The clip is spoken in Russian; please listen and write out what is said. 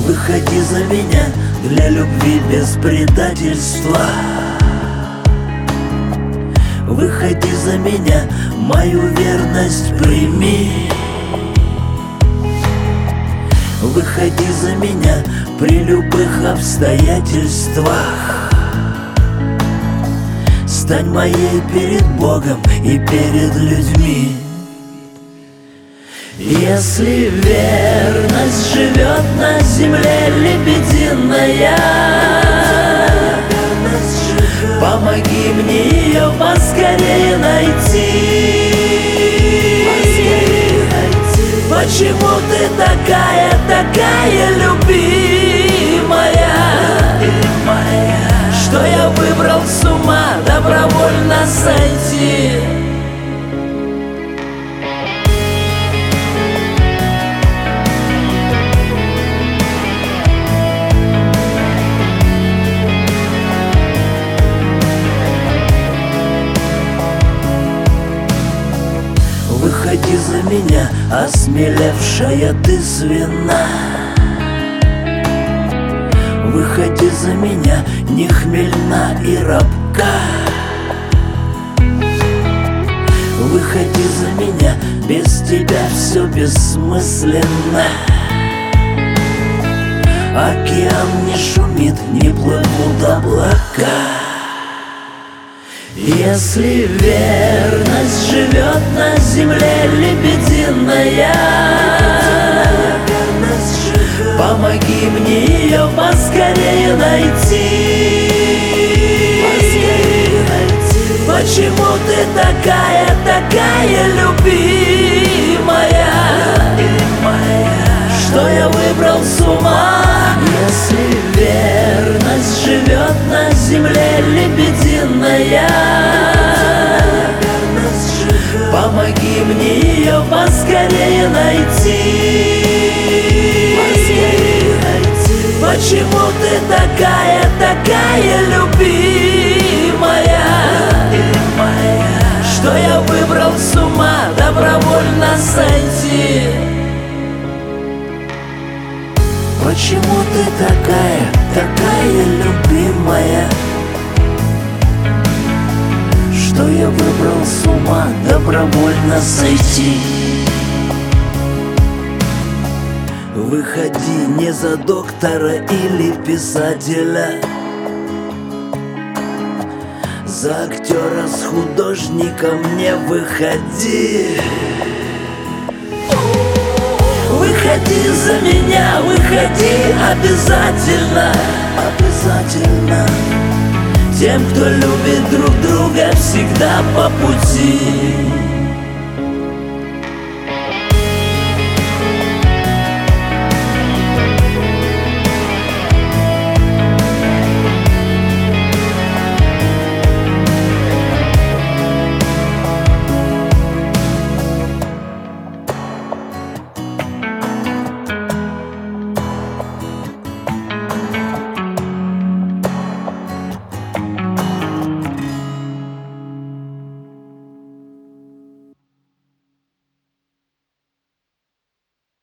Выходи за меня для любви без предательства. Выходи за меня, мою верность прими. Выходи за меня при любых обстоятельствах. Стань моей перед Богом и перед людьми. Если верность живет на земле лебединая, помоги мне ее поскорее найти. Почему ты такая, такая любимая, что я выбрал с ума добровольно сойти? Выходи за меня, осмелевшая ты звена. Выходи за меня, не хмельна и рабка. Выходи за меня, без тебя все бессмысленно. Океан не шумит, не плывут облака. Если верность живет на земле лебединая, помоги мне ее поскорее найти. Почему ты такая, такая любимая, что я выбрал с ума? Если верность живет на земле лебединая, помоги мне ее поскорее найти. Почему ты такая, такая любимая, что я выбрал с ума добровольно сойти? Почему ты такая, такая любимая, что я выбрал с ума добровольно сойти? Выходи не за доктора или писателя, за актера с художником не выходи. Выходи за меня, выходи обязательно, обязательно. Тем, кто любит друг друга, всегда по пути.